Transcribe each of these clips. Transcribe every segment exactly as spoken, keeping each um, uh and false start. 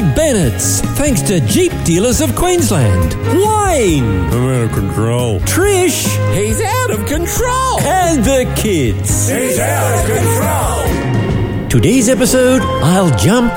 The Bennetts, thanks to Jeep Dealers of Queensland. Wayne. I'm out of control. Trish. He's out of control. And the kids. He's out of control. Today's episode, I'll jump.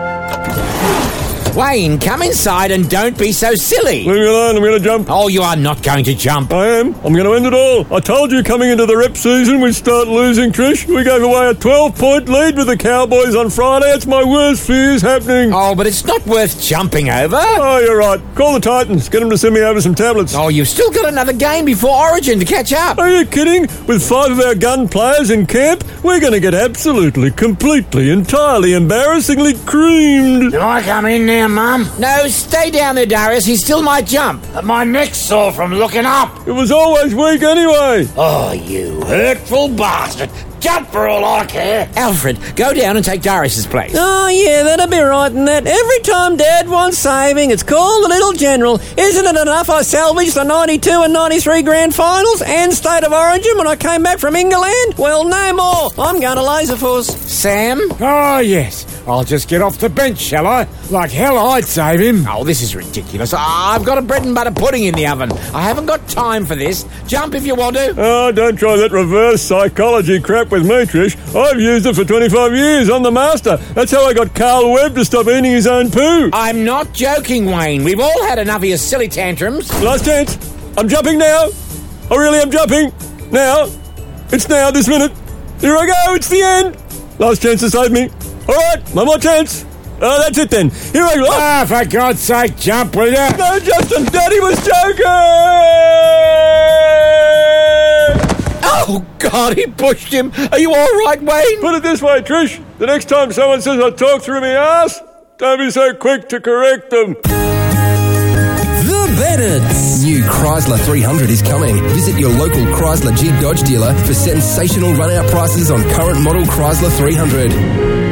Wayne, come inside and don't be so silly. Leave me alone, I'm going to jump. Oh, you are not going to jump. I am. I'm going to end it all. I told you coming into the rep season we'd start losing, Trish. We gave away a twelve-point lead with the Cowboys on Friday. It's my worst fears happening. Oh, but it's not worth jumping over. Oh, you're right. Call the Titans. Get them to send me over some tablets. Oh, you've still got another game before Origin to catch up. Are you kidding? With five of our gun players in camp, we're going to get absolutely, completely, entirely, embarrassingly creamed. Can I come in now, Mum? No, stay down there, Darius. He still might jump. My neck's sore from looking up. It was always weak anyway. Oh, you hurtful bastard. Jump for all I care. Alfred, go down and take Darius's place. Oh, yeah, that'll be right in that. Every time Dad wants saving, it's called the Little General. Isn't it enough I salvaged the ninety-two and ninety-three grand finals and State of Origin when I came back from England? Well, no more. I'm going to Laserforce. Sam? Oh, yes. I'll just get off the bench, shall I? Like hell I'd save him. Oh, this is ridiculous. I've got a bread and butter pudding in the oven. I haven't got time for this. Jump if you want to. Oh, don't try that reverse psychology crap with me, Trish. I've used it for twenty-five years. I'm the master. That's how I got Carl Webb to stop eating his own poo. I'm not joking, Wayne. We've all had enough of your silly tantrums. Last chance. I'm jumping now. I really am jumping. Now. It's now, this minute. Here I go. It's the end. Last chance to save me. All right, one more chance. Oh, that's it then. Here I go. Ah, for God's sake, jump, will ya? No, Justin, Daddy was joking! Oh, God, he pushed him. Are you all right, Wayne? Put it this way, Trish. The next time someone says I talk through my ass, don't be so quick to correct them. The Bennetts. New Chrysler three hundred is coming. Visit your local Chrysler Jeep Dodge dealer for sensational run-out prices on current model Chrysler three hundred.